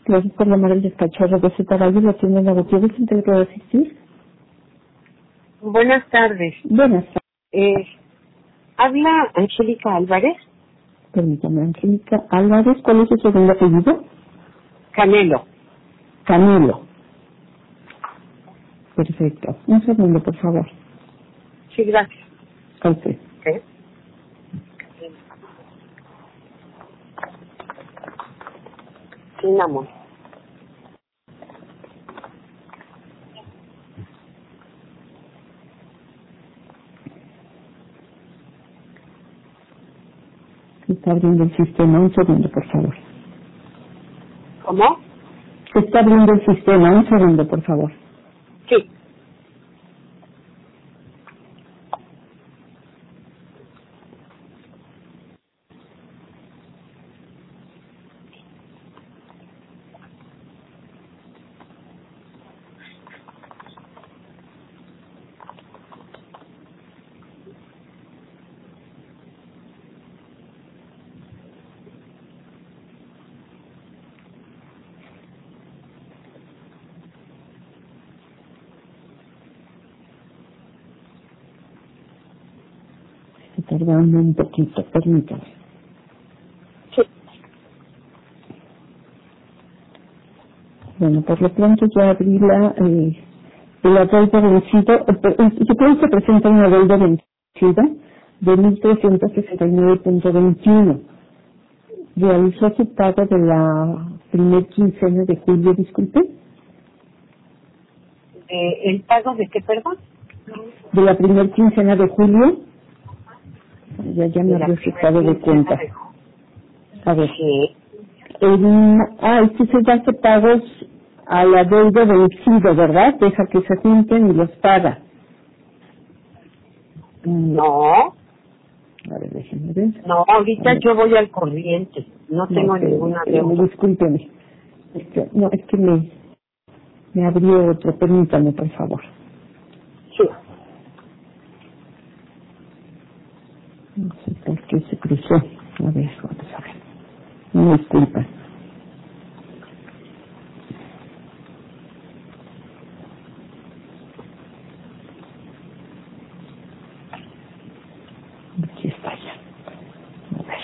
Gracias por llamar al despacho de Receta Valle, la tienda de Gutiérrez, ¿en qué le puedo asistir? Buenas tardes. Buenas tardes. Habla Angélica Álvarez. Permítame, Angélica Álvarez, ¿cuál es su segundo apellido? Canelo. Camilo. Perfecto. Un segundo, por favor. Sí, gracias. A usted. ¿Qué? Cinnamon. Se está abriendo el sistema. Un segundo, por favor. ¿Cómo? Se está abriendo el sistema. Un segundo, por favor. Sí. Se tardando un poquito, permítame. Sí. Bueno, por lo pronto ya abrí la deuda vencida. Supongo que presenta una deuda vencida de 1.369.21. Realizó su pago de la primer quincena de julio, disculpe, ¿El pago de qué, perdón? de la primer quincena de julio. Ya me De la abrió su primera estado de quincena cuenta. de- A ver, Sí. este se hace pagos a la deuda vencida, ¿verdad? Deja que se junten y los paga. No. A ver, déjenme ver. No, A ahorita ver. yo voy al corriente. No tengo ninguna deuda. Discúlpeme. Es que me abrió otro, permítame, por favor. Sí. No sé por qué se cruzó. A ver, vamos a ver. Me disculpa. Aquí está ya. A ver.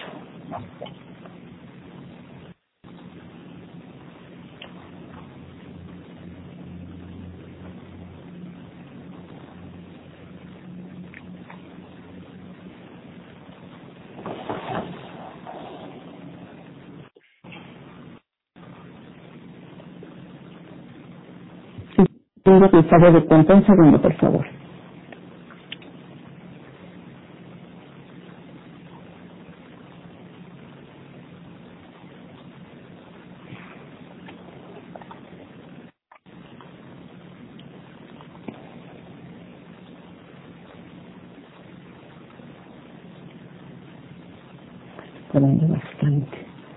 Sí, tengo que estado de cuenta. Un segundo, por favor. Esperando bastante.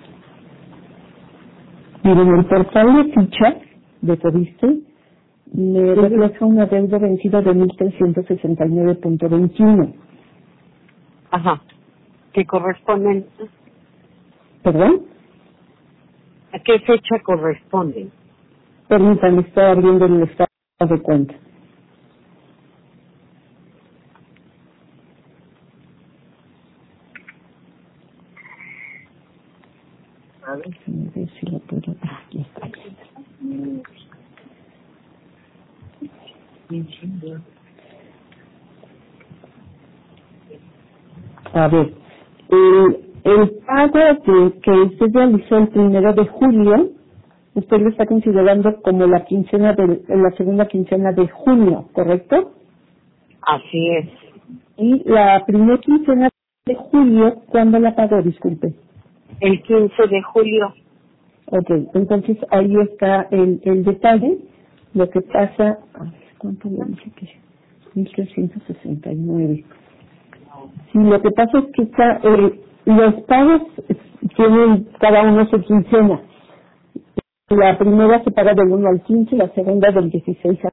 Miren, el portal de ficha de Coviste le refleja una deuda vencida de 1.369.21. Ajá. ¿Qué corresponden? ¿Perdón? ¿A qué fecha corresponden? Permítanme, está abriendo el estado de cuenta. A ver. Déjenme ver si lo puedo. Aquí está. A ver, el pago que usted realizó el 1 de julio, usted lo está considerando como la segunda quincena de junio, ¿correcto? Así es. Y la primera quincena de julio, ¿cuándo la pagó? Disculpe. El 15 de julio. Ok, entonces ahí está el detalle. Lo que pasa, a ver, ¿cuánto le dije que? 1.369. Sí, lo que pasa es que los pagos tienen cada uno su quincena. La primera se paga del 1 al 15, la segunda del 16 al